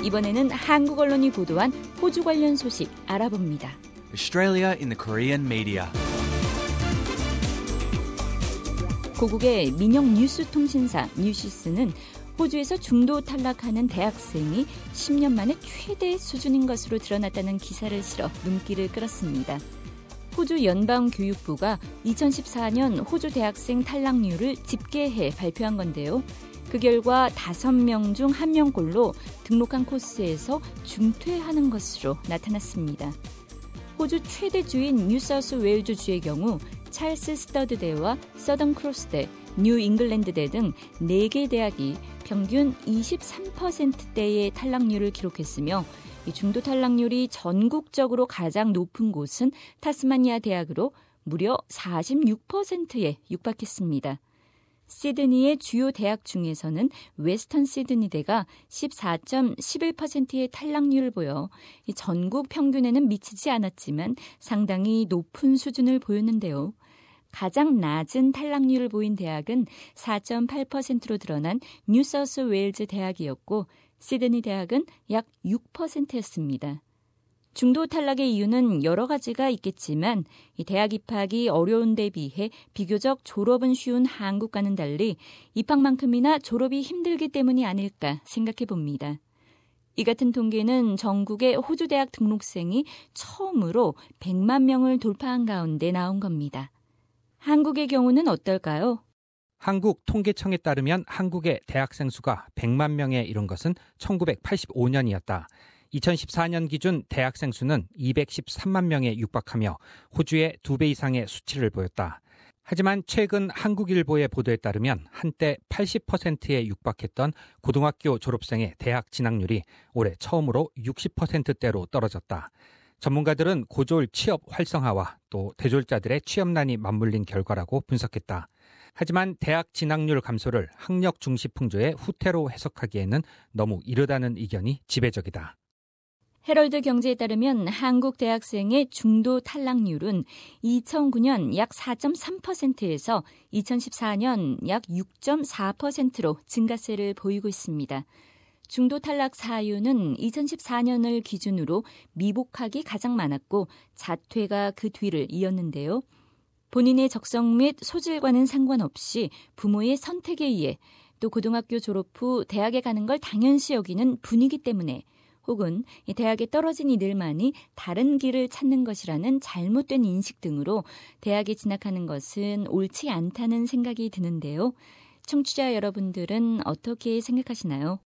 이번에는 한국 언론이 보도한 호주 관련 소식 알아봅니다. Australia in the Korean media. 고국의 민영 뉴스 통신사 뉴시스는 호주에서 중도 탈락하는 대학생이 10년 만에 최대 수준인 것으로 드러났다는 기사를 실어 눈길을 끌었습니다. 호주 연방교육부가 2014년 호주 대학생 탈락률을 집계해 발표한 건데요. 그 결과 5명 중 1명꼴로 등록한 코스에서 중퇴하는 것으로 나타났습니다. 호주 최대주인 뉴사우스웨일즈주의 경우 찰스 스터드대와 서던 크로스대, 뉴 잉글랜드대 등 4개 대학이 평균 23%대의 탈락률을 기록했으며 이 중도 탈락률이 전국적으로 가장 높은 곳은 타스마니아 대학으로 무려 46%에 육박했습니다. 시드니의 주요 대학 중에서는 웨스턴 시드니대가 14.11%의 탈락률을 보여 전국 평균에는 미치지 않았지만 상당히 높은 수준을 보였는데요. 가장 낮은 탈락률을 보인 대학은 4.8%로 드러난 뉴사우스웨일즈 대학이었고 시드니 대학은 약 6%였습니다. 중도 탈락의 이유는 여러 가지가 있겠지만 대학 입학이 어려운 데 비해 비교적 졸업은 쉬운 한국과는 달리 입학만큼이나 졸업이 힘들기 때문이 아닐까 생각해 봅니다. 이 같은 통계는 전국의 호주 대학 등록생이 처음으로 100만 명을 돌파한 가운데 나온 겁니다. 한국의 경우는 어떨까요? 한국통계청에 따르면 한국의 대학생 수가 100만 명에 이른 것은 1985년이었다. 2014년 기준 대학생 수는 213만 명에 육박하며 호주의 2배 이상의 수치를 보였다. 하지만 최근 한국일보의 보도에 따르면 한때 80%에 육박했던 고등학교 졸업생의 대학 진학률이 올해 처음으로 60%대로 떨어졌다. 전문가들은 고졸 취업 활성화와 또 대졸자들의 취업난이 맞물린 결과라고 분석했다. 하지만 대학 진학률 감소를 학력 중시 풍조의 후퇴로 해석하기에는 너무 이르다는 의견이 지배적이다. 헤럴드 경제에 따르면 한국 대학생의 중도 탈락률은 2009년 약 4.3%에서 2014년 약 6.4%로 증가세를 보이고 있습니다. 중도 탈락 사유는 2014년을 기준으로 미복학이 가장 많았고 자퇴가 그 뒤를 이었는데요. 본인의 적성 및 소질과는 상관없이 부모의 선택에 의해 또 고등학교 졸업 후 대학에 가는 걸 당연시 여기는 분위기 때문에 혹은 대학에 떨어진 이들만이 다른 길을 찾는 것이라는 잘못된 인식 등으로 대학에 진학하는 것은 옳지 않다는 생각이 드는데요. 청취자 여러분들은 어떻게 생각하시나요?